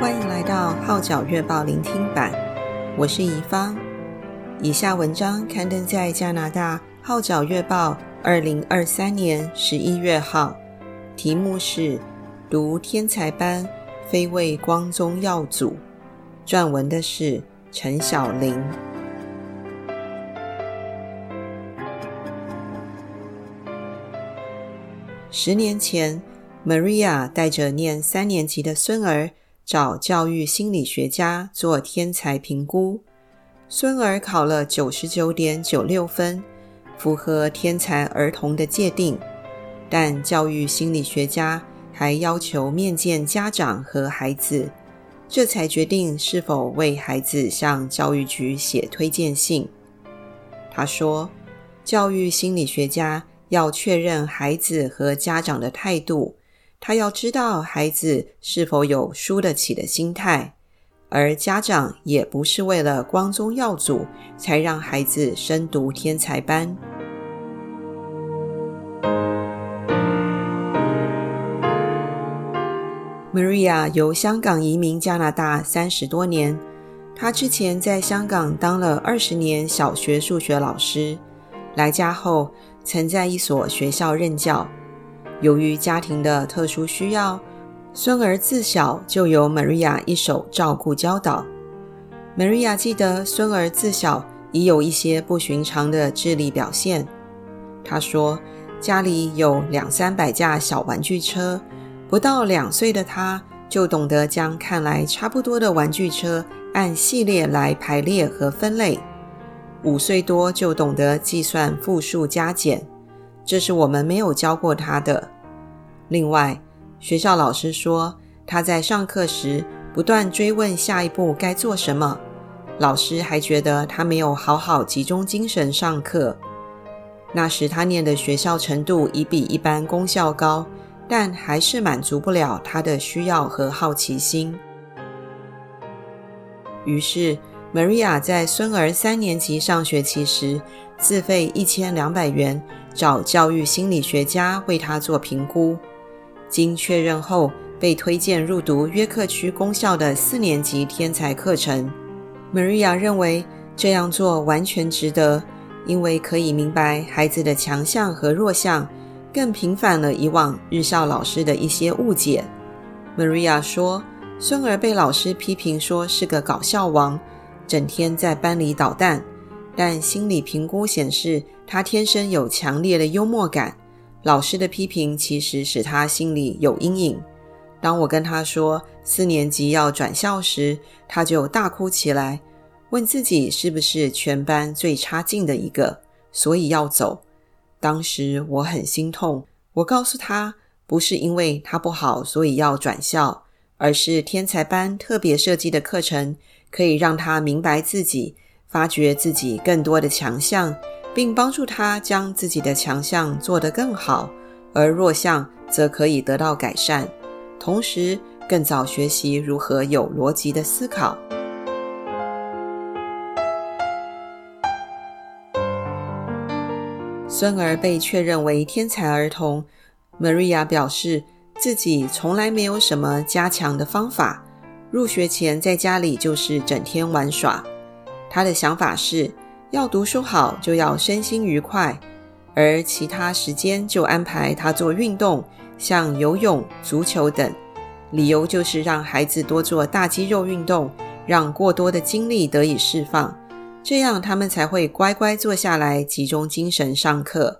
欢迎来到号角月报聆听版，我是宜芳。以下文章刊登在加拿大号角月报2023年11月号，题目是读天才班，非为光宗耀祖，撰文的是陈晓玲。10年前，Maria 带着念3年级的孙儿找教育心理学家做天才评估。孙儿考了 99.96 分，符合天才儿童的界定，但教育心理学家还要求面见家长和孩子，这才决定是否为孩子向教育局写推荐信。他说，教育心理学家要确认孩子和家长的态度，他要知道孩子是否有输得起的心态，而家长也不是为了光宗耀祖才让孩子升读天才班。Maria 由香港移民加拿大30多年，她之前在香港当了20年小学数学老师，来家后曾在一所学校任教。由于家庭的特殊需要，孙儿自小就由 Maria 一手照顾教导。Maria 记得孙儿自小已有一些不寻常的智力表现。她说，家里有200-300架小玩具车，不到2岁的他就懂得将看来差不多的玩具车按系列来排列和分类，5岁多就懂得计算复数加减，这是我们没有教过他的。另外，学校老师说，他在上课时不断追问下一步该做什么，老师还觉得他没有好好集中精神上课。那时他念的学校程度已比一般公校高，但还是满足不了他的需要和好奇心。于是 Maria 在孙儿3年级上学期时，自费1200元找教育心理学家为他做评估，经确认后被推荐入读约克区公校的4年级天才课程。 Maria 认为这样做完全值得，因为可以明白孩子的强项和弱项，更平反了以往日校老师的一些误解。 Maria 说，孙儿被老师批评说是个搞笑王，整天在班里捣蛋，但心理评估显示他天生有强烈的幽默感，老师的批评其实使他心里有阴影。当我跟他说4年级要转校时，他就大哭起来，问自己是不是全班最差劲的一个，所以要走。当时我很心痛，我告诉他，不是因为他不好所以要转校，而是天才班特别设计的课程可以让他明白自己，发掘自己更多的强项，并帮助他将自己的强项做得更好，而弱项则可以得到改善，同时更早学习如何有逻辑的思考。孙儿被确认为天才儿童， Maria 表示自己从来没有什么加强的方法，入学前在家里就是整天玩耍。他的想法是，要读书好就要身心愉快，而其他时间就安排他做运动，像游泳、足球等，理由就是让孩子多做大肌肉运动，让过多的精力得以释放，这样他们才会乖乖坐下来集中精神上课。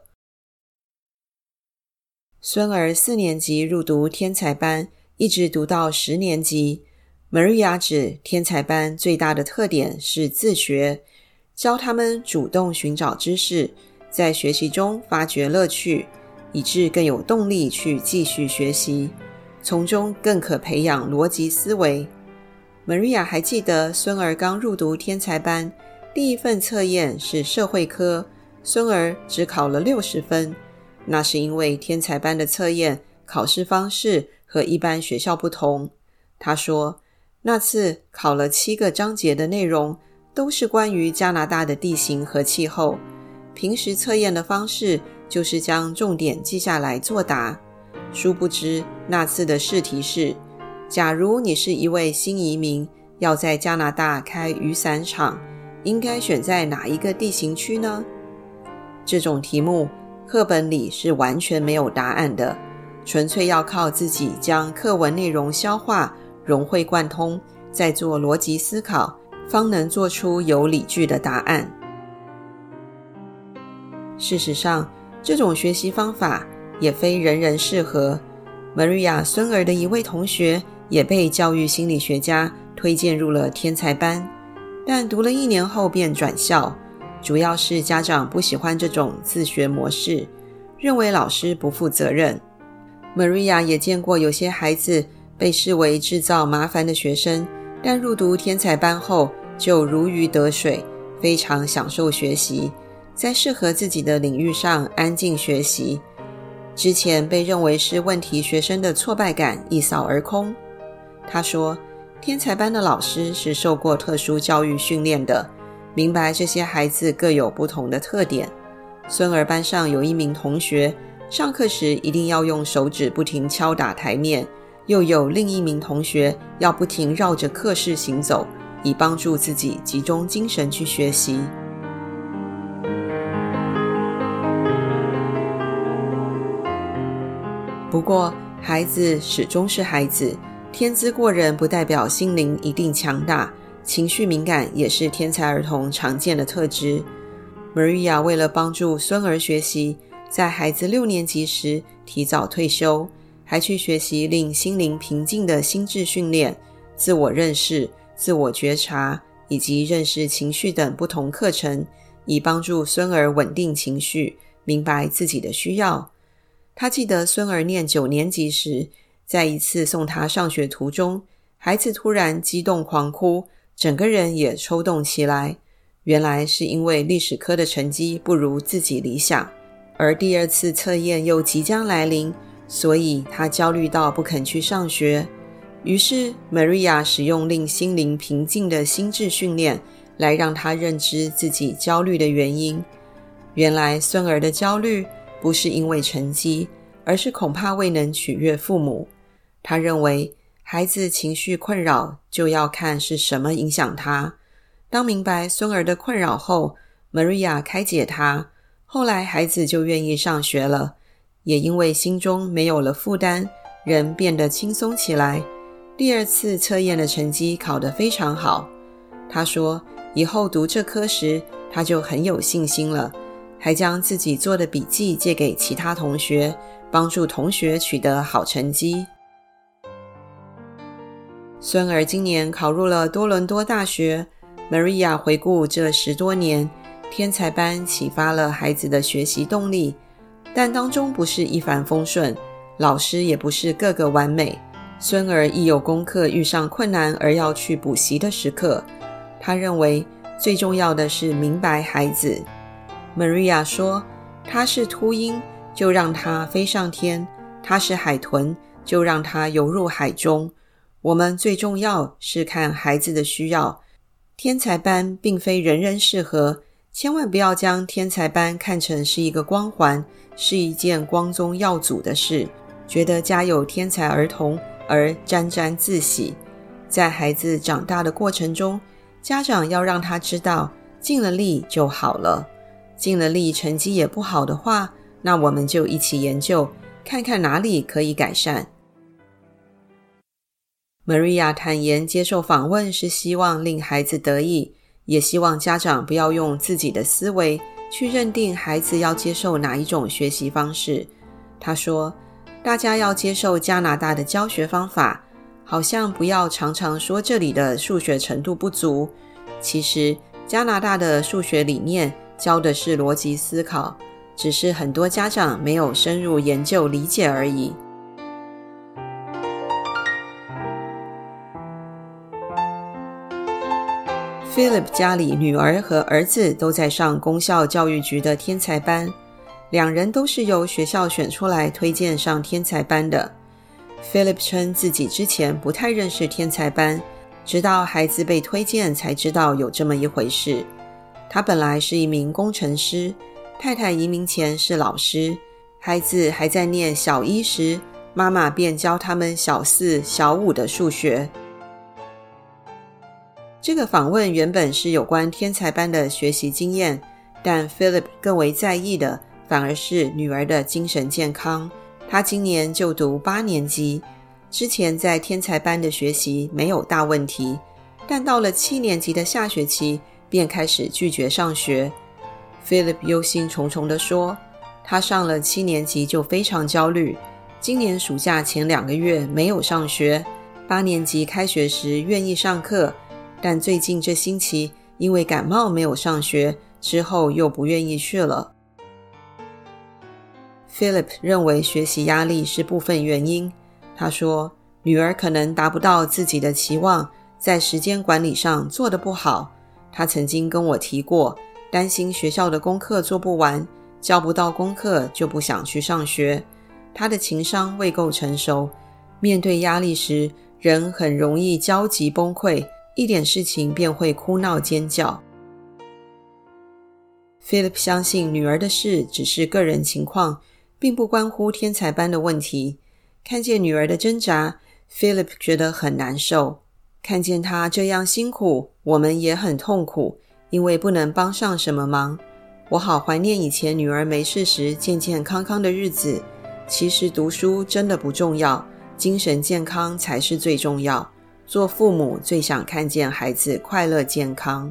孙儿4年级入读天才班，一直读到10年级。Maria 指天才班最大的特点是自学，教他们主动寻找知识，在学习中发掘乐趣，以致更有动力去继续学习，从中更可培养逻辑思维。Maria 还记得孙儿刚入读天才班，第一份测验是社会科，孙儿只考了60分，那是因为天才班的测验考试方式和一般学校不同。他说，那次考了7个章节的内容，都是关于加拿大的地形和气候，平时测验的方式就是将重点记下来作答。殊不知那次的试题是假如你是一位新移民，要在加拿大开雨伞厂，应该选在哪一个地形区呢？这种题目，课本里是完全没有答案的，纯粹要靠自己将课文内容消化、融会贯通，再做逻辑思考，方能做出有理据的答案。事实上，这种学习方法也非人人适合。Maria 孙儿的一位同学也被教育心理学家推荐入了天才班，但读了1年后便转校，主要是家长不喜欢这种自学模式，认为老师不负责任。Maria 也见过有些孩子被视为制造麻烦的学生，但入读天才班后就如鱼得水，非常享受学习，在适合自己的领域上安静学习。之前被认为是问题学生的挫败感一扫而空。他说，天才班的老师是受过特殊教育训练的，明白这些孩子各有不同的特点。孙儿班上有一名同学，上课时一定要用手指不停敲打台面，又有另一名同学要不停绕着课室行走，以帮助自己集中精神去学习。不过，孩子始终是孩子，天资过人不代表心灵一定强大，情绪敏感也是天才儿童常见的特质。Maria 为了帮助孙儿学习，在孩子6年级时提早退休，还去学习令心灵平静的心智训练、自我认识、自我觉察以及认识情绪等不同课程，以帮助孙儿稳定情绪，明白自己的需要。他记得孙儿念9年级时，在一次送他上学途中，孩子突然激动狂哭，整个人也抽动起来。原来是因为历史科的成绩不如自己理想，而第2次测验又即将来临，所以他焦虑到不肯去上学。于是 Maria 使用令心灵平静的心智训练，来让他认知自己焦虑的原因。原来孙儿的焦虑不是因为成绩，而是恐怕未能取悦父母。他认为孩子情绪困扰就要看是什么影响他。当明白孙儿的困扰后， Maria 开解他，后来孩子就愿意上学了，也因为心中没有了负担，人变得轻松起来。第2次测验的成绩考得非常好。他说以后读这科时他就很有信心了，还将自己做的笔记借给其他同学，帮助同学取得好成绩。孙儿今年考入了多伦多大学。Maria 回顾这10多年，天才班启发了孩子的学习动力，但当中不是一帆风顺，老师也不是个个完美。孙儿亦有功课遇上困难而要去补习的时刻。他认为最重要的是明白孩子。Maria 说，他是秃鹰，就让他飞上天；他是海豚，就让他游入海中。我们最重要是看孩子的需要。天才班并非人人适合，千万不要将天才班看成是一个光环，是一件光宗耀祖的事，觉得家有天才儿童而沾沾自喜。在孩子长大的过程中，家长要让他知道，尽了力就好了。尽了力成绩也不好的话，那我们就一起研究，看看哪里可以改善。Maria 坦言接受访问是希望令孩子得意，也希望家长不要用自己的思维去认定孩子要接受哪一种学习方式。他说，大家要接受加拿大的教学方法，好像不要常常说这里的数学程度不足。其实加拿大的数学理念教的是逻辑思考，只是很多家长没有深入研究理解而已。Philip 家里女儿和儿子都在上公校教育局的天才班，2人都是由学校选出来推荐上天才班的。Philip 称自己之前不太认识天才班，直到孩子被推荐才知道有这么一回事。他本来是一名工程师，太太移民前是老师。孩子还在念小1时， 妈妈便教他们小4、小5的数学。这个访问原本是有关天才班的学习经验，但 Philip 更为在意的反而是女儿的精神健康。他今年就读8年级，之前在天才班的学习没有大问题，但到了7年级的下学期便开始拒绝上学。Philip 忧心忡忡地说，他上了7年级就非常焦虑，今年暑假前2个月没有上学，8年级开学时愿意上课，但最近这星期因为感冒没有上学，之后又不愿意去了。Philip 认为学习压力是部分原因。他说，女儿可能达不到自己的期望，在时间管理上做得不好。他曾经跟我提过，担心学校的功课做不完，交不到功课就不想去上学。他的情商未够成熟，面对压力时，人很容易焦急崩溃，一点事情便会哭闹尖叫。Philip 相信女儿的事只是个人情况，并不关乎天才班的问题。看见女儿的挣扎， Philip 觉得很难受。看见她这样辛苦，我们也很痛苦，因为不能帮上什么忙。我好怀念以前女儿没事时健健康康的日子。其实读书真的不重要，精神健康才是最重要。做父母最想看见孩子快乐健康。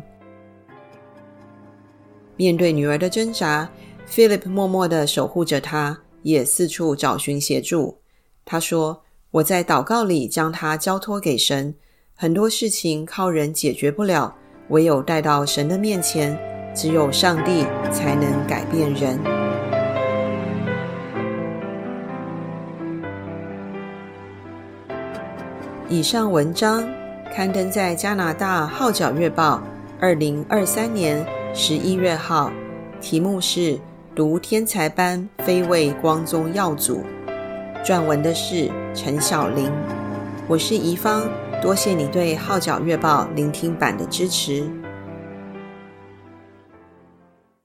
面对女儿的挣扎， Philip 默默地守护着她，也四处找寻协助。他说，我在祷告里将她交托给神，很多事情靠人解决不了，唯有带到神的面前，只有上帝才能改变人。以上文章刊登在加拿大号角月报2023年11月号，题目是读天才班非为光宗耀祖，撰文的是陈晓玲。我是宜芳，多谢你对号角月报聆听版的支持。